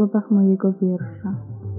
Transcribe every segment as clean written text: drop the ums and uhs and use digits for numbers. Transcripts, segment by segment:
słowach mojego wiersza.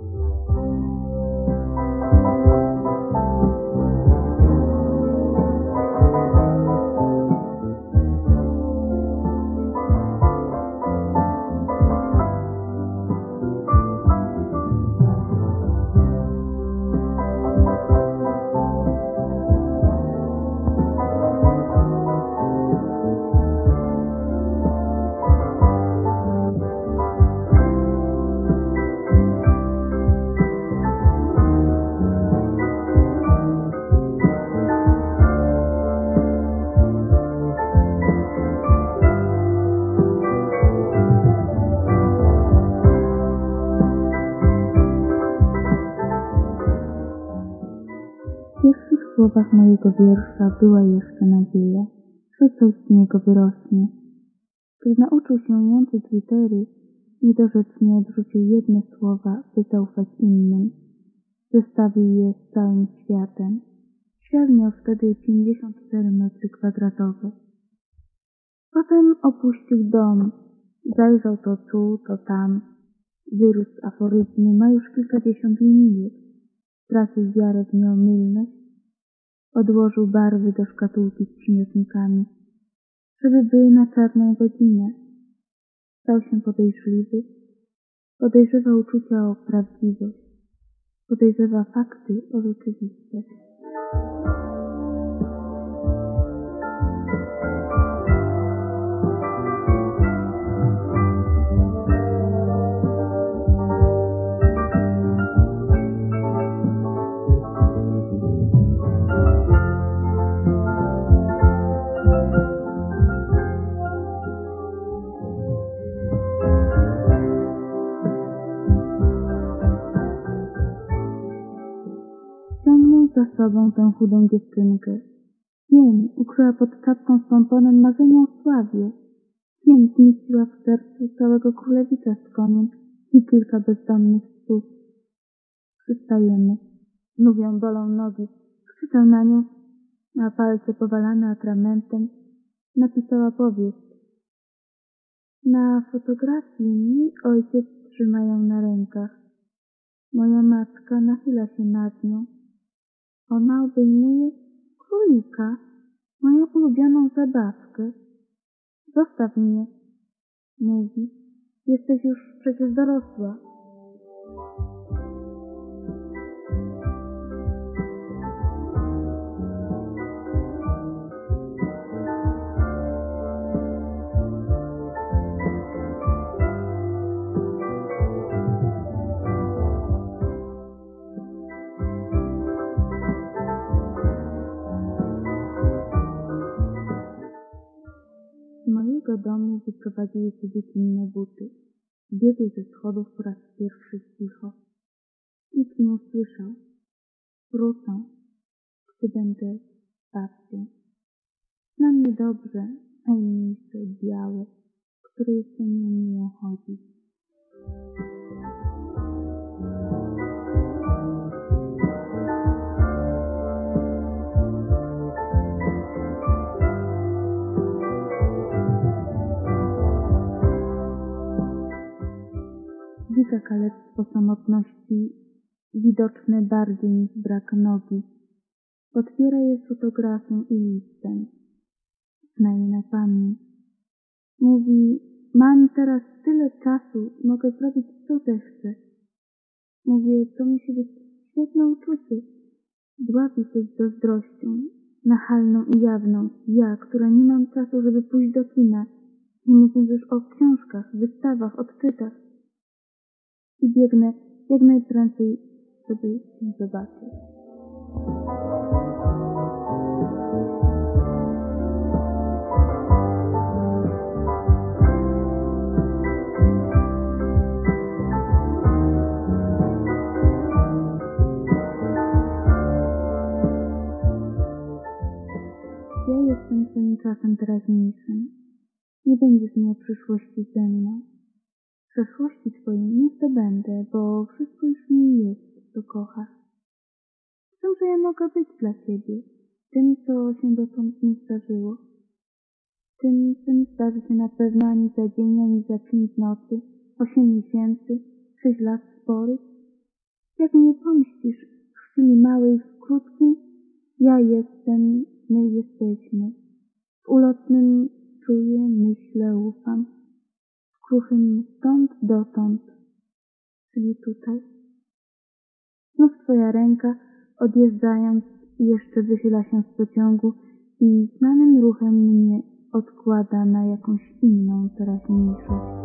W pierwszych słowach mojego wiersza była jeszcze nadzieja, że coś z niego wyrośnie. Kiedy nauczył się łączyć litery, niedorzecznie odrzucił jedne słowa, by zaufać innym. Zestawił je z całym światem. Świat miał wtedy 54 metry kwadratowe. Potem opuścił dom, zajrzał to tu, to tam. Wyrósł aforyzmy, ma już kilkadziesiąt linijek. Stracił wiarę w nieomylność. Odłożył barwy do szkatułki z przymiotnikami, żeby były na czarną godzinę. Stał się podejrzliwy. Podejrzewa uczucia o prawdziwość. Podejrzewa fakty o rzeczywistość. Ciągnął za sobą tę chudą dziewczynkę. Wiem, ukryła pod czapką z pomponem marzenia o sławie. Wiem, zmieściła w sercu całego królewicza z koniem i kilka bezdomnych psów. Przystajemy. Mówią, bolą nogi. Krzyczę na nią, a palce powalane atramentem. Napisała powieść. Na fotografii mój ojciec trzyma ją na rękach. Moja matka nachyla się nad nią. Ona obejmuje królika, moją ulubioną zabawkę. Zostaw mnie, mówi. Jesteś już przecież dorosła. Z mojego domu wyprowadziły się dziecinne buty. Biegły ze schodów po raz pierwszy cicho. Nikt nie usłyszał. Wrócą, gdy będę babcią. Na mnie dobrze, najmniejsze białe, które jeszcze nie umieją chodzić. Dźwiga kalectwo samotności, widoczne bardziej niż brak nogi. Otwiera je fotografią i listem. Zna je na pamięć. Mówi, mam teraz tyle czasu, mogę zrobić co zechcę. Mówię, to musi być świetne uczucie. Dławi się z zazdrością, nachalną i jawną. Ja, która nie mam czasu, żeby pójść do kina. Nie mówiąc już o książkach, wystawach, odczytach. I biegnę jak najprędzej, żeby ją zobaczyć. Ja jestem twoim czasem teraźniejszym. Nie będziesz miał przyszłości ze mną. Przeszłości twojej nie zdobędę, bo wszystko już mi jest, co kochasz. Czymże ja mogę być dla ciebie? Tym, co się dotąd nie zdarzyło. Tym, co nie zdarzy się na pewno ani za dzień, ani za 5 nocy, 8 miesięcy, 6 lat sporych? Jak mnie pomścisz w chwili małej, w krótkiej? Ja jestem, my jesteśmy. W ulotnym czuję, myślę, ufam. W kruchym stąd dotąd, czyli tutaj. Znów twoja ręka, odjeżdżając, jeszcze wychyla się z pociągu i znanym ruchem mnie odkłada na jakąś inną teraźniejszość.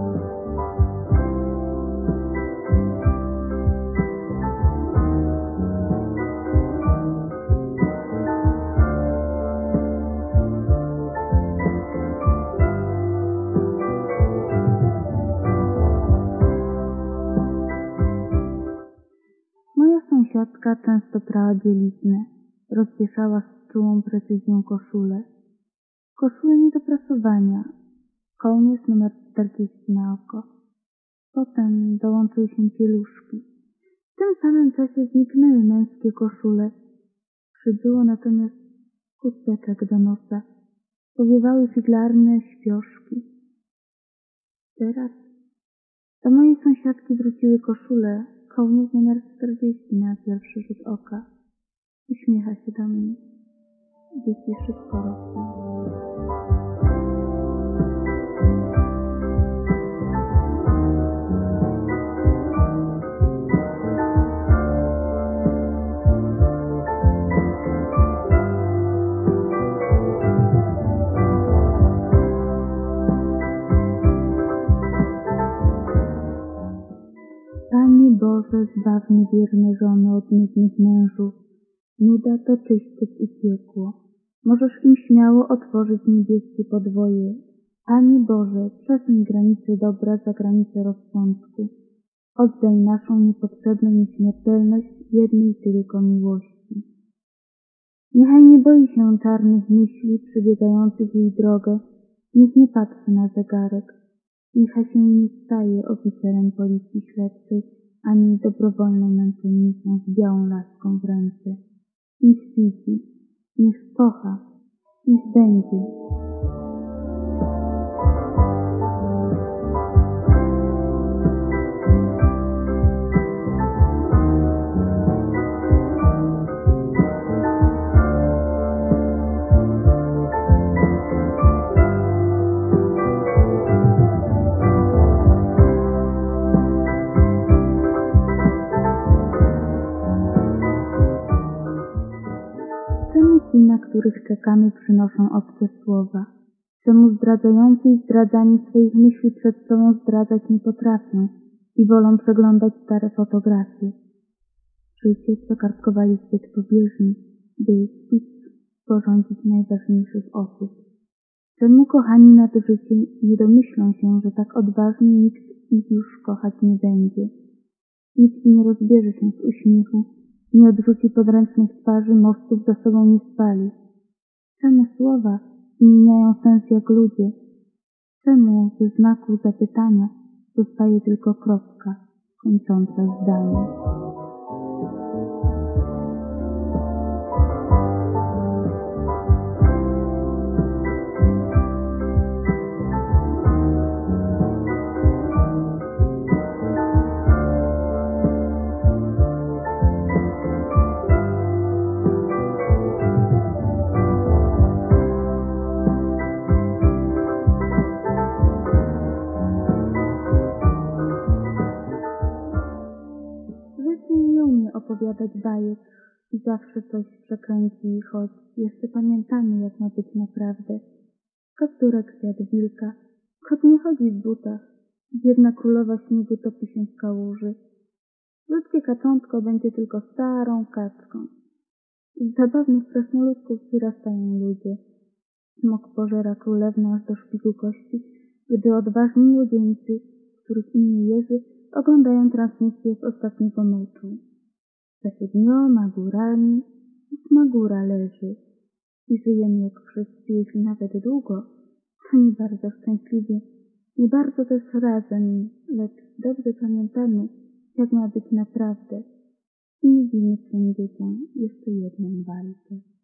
Moja sąsiadka często prała bieliznę, rozwieszała z czułą precyzją koszulę. Koszulę nie do prasowania, kołnierz numer 40 na oko. Potem dołączyły się pieluszki. W tym samym czasie zniknęły męskie koszule. Przybyło natomiast chusteczek do nosa. Powiewały figlarne śpioszki. Teraz do mojej sąsiadki wróciły koszule, kołnierz numer 40 na pierwszy rzut oka. Uśmiecha się do mnie. Dzieci szybko rosną. Panie Boże, zbaw niewierne żony od nudnych mężów. Nuda to czyściec i piekło. Możesz im śmiało otworzyć niebieskie podwoje. Panie Boże, przesuń granice dobra za granice rozsądku. Oddaj naszą niepotrzebną nieśmiertelność jednej tylko miłości. Niechaj nie boi się czarnych myśli przebiegających jej drogę. Niech nie patrzy na zegarek. Niechaj się nie staje oficerem policji śledczej, ani dobrowolną męczennicą z białą laską w ręce. Niech widzi, niech kocha, niech będzie. Czemu ci, na których czekamy, przynoszą obce słowa? Czemu zdradzający i zdradzani swoich myśli przed sobą zdradzać nie potrafią i wolą przeglądać stare fotografie? Życie przekartkowali zbyt pobieżnie, by spić sporządzić najważniejszych osób. Czemu kochani nad życie nie domyślą się, że tak odważnie nikt ich już kochać nie będzie? Nikt nie rozbierze się z uśmiechu, nie odrzuci podręcznych twarzy, mostów za sobą nie spali. Czemu słowa zmieniają sens jak ludzie? Czemu ze znaku zapytania zostaje tylko kropka kończąca zdanie? Nie umie opowiadać bajek i zawsze coś przekręci, choć jeszcze pamiętamy, jak ma być naprawdę. Kapturek zjadł wilka, kot nie chodzi w butach, biedna królowa śniegu topi się w kałuży. Ludzkie kaczątko będzie tylko starą kaczką. Z zabawnych krasnoludków wyrastają ludzie. Smok pożera królewnę aż do szpiku kości, gdy odważni młodzieńcy, których imię Jerzy, oglądają transmisję z ostatniego meczu. Za 7 górami 8 góra leży i żyjemy jak wszyscy, jeśli nawet długo, to nie bardzo szczęśliwie, nie bardzo też razem, lecz dobrze pamiętamy, jak ma być naprawdę i mówimy swoim dzieciom jeszcze jedną bajkę.